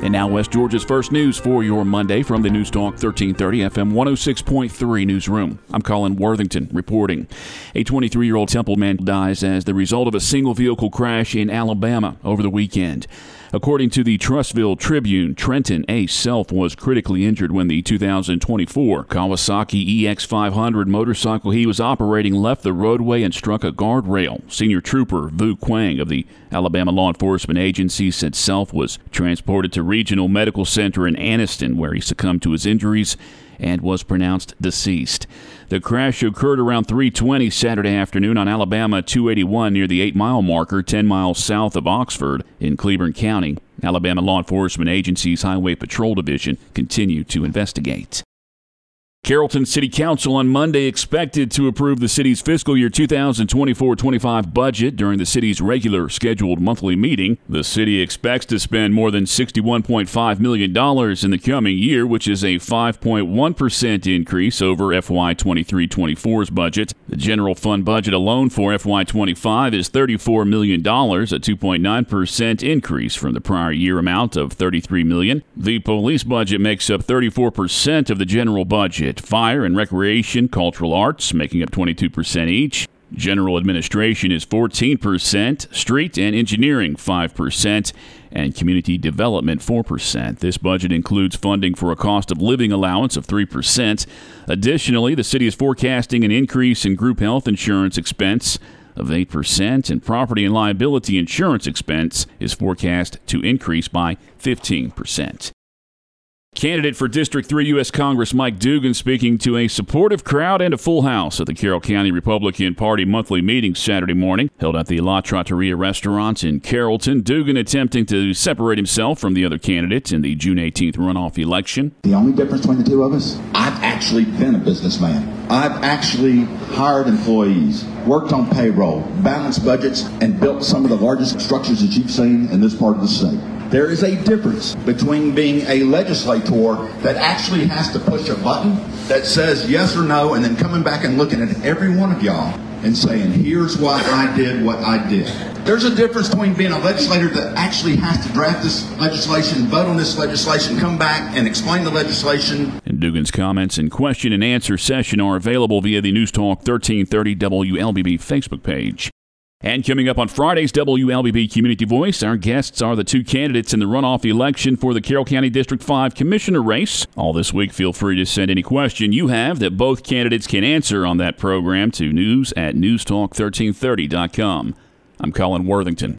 And now West Georgia's first news for your Monday from the News Talk 1330 FM 106.3 newsroom. I'm Colin Worthington reporting. A 23-year-old Temple man dies as the result of a single vehicle crash in Alabama over the weekend. According to the Trussville Tribune, Trenton A. Self was critically injured when the 2024 Kawasaki EX500 motorcycle he was operating left the roadway and struck a guardrail. Senior Trooper Vu Quang of the Alabama Law Enforcement Agency said Self was transported to Regional Medical Center in Anniston, where he succumbed to his injuries and was pronounced deceased. The crash occurred around 3:20 Saturday afternoon on Alabama 281 near the 8-mile marker, 10 miles south of Oxford in Cleburne County. Alabama Law Enforcement Agency's Highway Patrol Division continue to investigate. Carrollton City Council on Monday expected to approve the city's fiscal year 2024-25 budget during the city's regular scheduled monthly meeting. The city expects to spend more than $61.5 million in the coming year, which is a 5.1% increase over FY 23-24's budget. The general fund budget alone for FY 25 is $34 million, a 2.9% increase from the prior year amount of $33 million. The police budget makes up 34% of the general budget. Fire and recreation, cultural arts making up 22% each. General administration is 14%, street and engineering 5%, and community development 4%. This budget includes funding for a cost of living allowance of 3%. Additionally, the city is forecasting an increase in group health insurance expense of 8%, and property and liability insurance expense is forecast to increase by 15%. Candidate for District 3 U.S. Congress Mike Dugan speaking to a supportive crowd and a full house at the Carroll County Republican Party monthly meeting Saturday morning, held at the La Trattoria restaurant in Carrollton. Dugan attempting to separate himself from the other candidates in the June 18th runoff election. The only difference between the two of us, I've actually been a businessman. I've actually hired employees, worked on payroll, balanced budgets, and built some of the largest structures that you've seen in this part of the state. There is a difference between being a legislator that actually has to push a button that says yes or no, and then coming back and looking at every one of y'all and saying, here's why I did what I did. There's a difference between being a legislator that actually has to draft this legislation, vote on this legislation, come back and explain the legislation. And Dugan's comments and question and answer session are available via the News Talk 1330 WLBB Facebook page. And coming up on Friday's WLBB Community Voice, our guests are the two candidates in the runoff election for the Carroll County District 5 Commissioner race. All this week, feel free to send any question you have that both candidates can answer on that program to news@newstalk1330.com. I'm Colin Worthington.